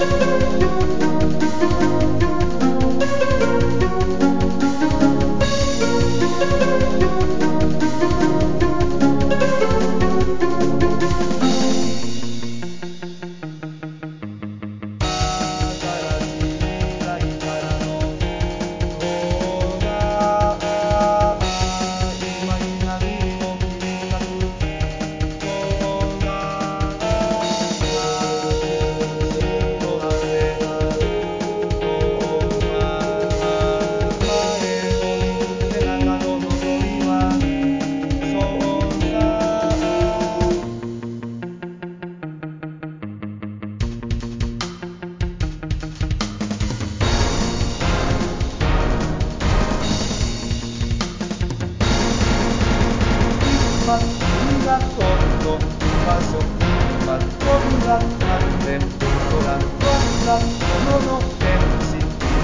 君が今度場所今飛んだって空はものの天使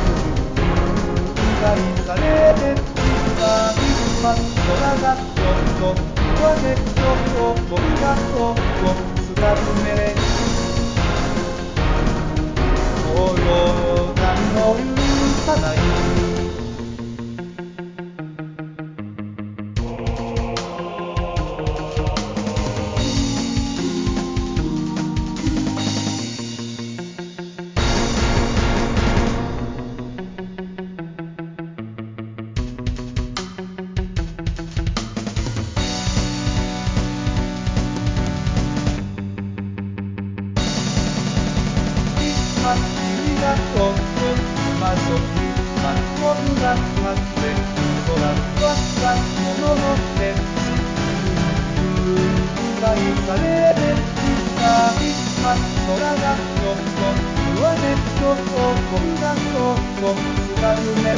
愛されて今空がちょっと上でちょっと僕がこうすがる目もう何も許さない君が飛ぶ場所今飛んだって空はものの天使愛されて今空がちょっと上でちょっと僕がちょっとすがる目